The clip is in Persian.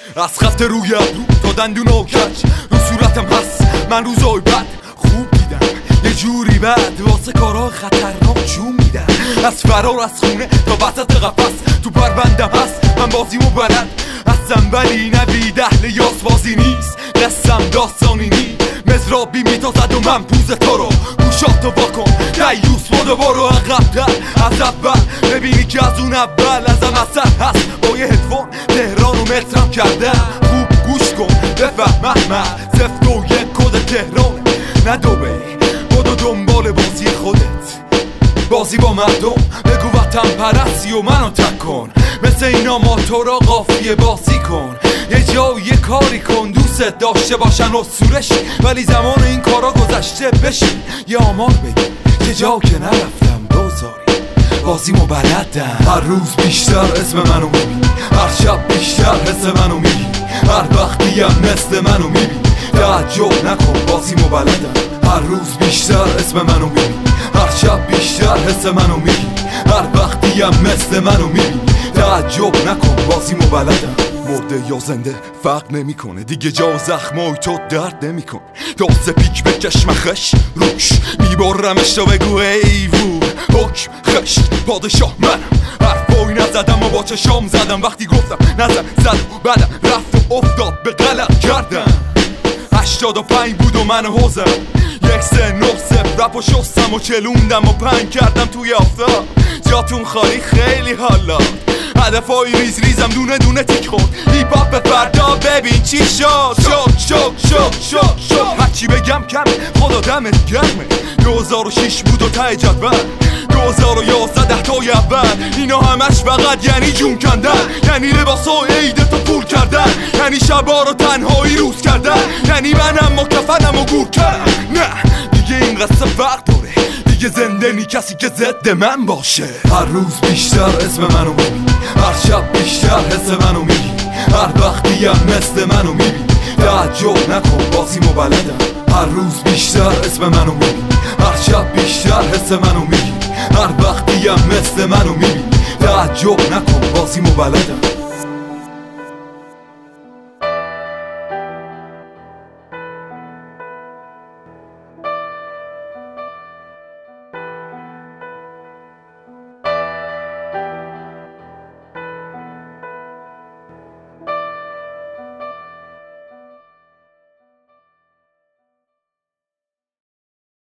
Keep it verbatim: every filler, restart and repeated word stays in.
از خفت روی ابرو تا دندون و کج رو صورتم هست من روزای بد خوب دیدم یه جوری بد واسه کارهای خطرناک جون میدم از فرار از خونه تا وسط قفس تو پروندم هست من بازیمو بلد هستم ولی نبید اهل یاس بازی نیست دستم داستانی نی مزرابی میتازد و من پوز تو رو گوشاتو واکن دیوس بودو برو عقب‌تر از اول ببینی که از اون اول ازم اثر هست با یه هدفون تهران و مترم کردم خوب گوش کن بفهم احمد زفت و یک کد تهران ندوبه بودو دنبال بازی خودت بازی با مردم بگو وطن پرستی و منو تک کن مثل اینا ما تو را قافیه بازی کن یه جا و یه کاری کن دوست داشته باشن و سورشی ولی زمان این کارا گذشته بشین یه آمار بگی که جا که نرفتم دوزاری بازیمو بلدم هر روز بیشتر اسم منو میبینی هر شب بیشتر حس منو میبینی هر وقتی هم مثل منو میبینی تعجب نکن بازیمو بلدم هر روز بیشتر اسم منو میبینی هر شب بیشتر حس منو میبینی هر وقتی هم مثل منو میبینی تعجب نکن بازیمو بلدم مرده یا زنده فرق نمیکنه دیگه جا زخمای تو درد نمیکنه دست پیک بکش مخش روش میبرمش تا بگو ایوون حکم خشت پادشاه منم حرفایی نزدم و با چشام زدم وقتی گفتم نزد زد و بعدم رفت و افتاد به غلط کردم هشتاد و پنج بود و من حوزم یک سه نه سف رپ و شستم و چلوندم و پنگ کردم توی آفتاب جاتون خالی خیلی حالا هدفای ریز ریزم دونه دونه تیک خورد هیپ هاپ به فردا ببین چی شد شد شد شد شد شد هرچی بگم کمه خدا دمت گرمه دو هزار و شش بود و ته جدول دو هزار و یازده ده تای اول اینا همش فقط یعنی جون کندن یعنی لباسای عیدتو پول کردن یعنی شبا رو تنهایی روز کردن یعنی منم و کفنم و گور کردن نه دیگه این قصه فرق داره دیگه زنده نی کسی که ضد من باشه هر روز بیشتر اسم منو میبینی هر شب بیشتر حس منو میبینی هر وقتی هم مثل منو میبینی تعجب نکن بازیمو بلدم هر روز بیشتر اسم منو میبینی هر شب بیشتر حس منو میبینی هر وقتی هم مثل منو میبینی تعجب نکن بازیمو بلدم